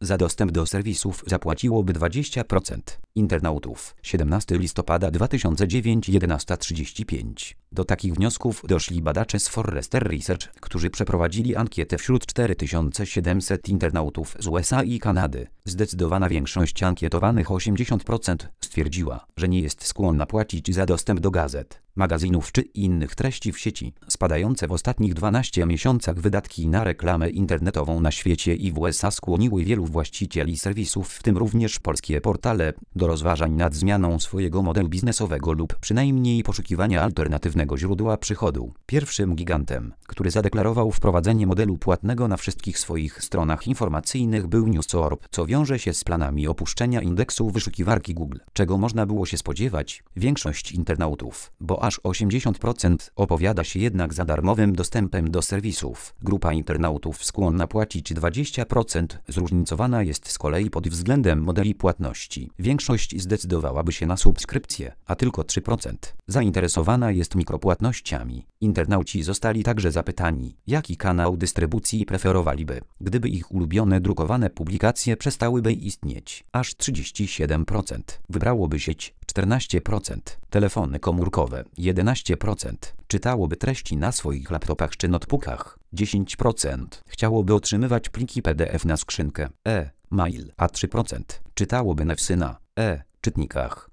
Za dostęp do serwisów zapłaciłoby 20% internautów. 17 listopada 2009, 11:35. Do takich wniosków doszli badacze z Forrester Research, którzy przeprowadzili ankietę wśród 4700 internautów z USA i Kanady. Zdecydowana większość ankietowanych, 80%, stwierdziła, że nie jest skłonna płacić za dostęp do gazet, magazynów czy innych treści w sieci. Spadające w ostatnich 12 miesiącach wydatki na reklamę internetową na świecie i w USA skłoniły wielu właścicieli serwisów, w tym również polskie portale, do rozważań nad zmianą swojego modelu biznesowego lub przynajmniej poszukiwania alternatywnego źródła przychodu. Pierwszym gigantem, który zadeklarował wprowadzenie modelu płatnego na wszystkich swoich stronach informacyjnych, był Newsorb, co wiąże się z planami opuszczenia indeksu wyszukiwarki Google. Czego można było się spodziewać? Większość internautów, bo aż 80%, opowiada się jednak za darmowym dostępem do serwisów. Grupa internautów skłonna płacić 20% zróżnicowana jest z kolei pod względem modeli płatności. Większość zdecydowałaby się na subskrypcję, a tylko 3% zainteresowana jest mikropłatnościami. Internauci zostali także zapytani, jaki kanał dystrybucji preferowaliby, gdyby ich ulubione drukowane publikacje przestałyby istnieć. Aż 37% wybrałoby sieć, 14% telefony komórkowe, 11% czytałoby treści na swoich laptopach czy notebookach, 10% chciałoby otrzymywać pliki PDF na skrzynkę e-mail, a 3% czytałoby newsy na e-czytnikach.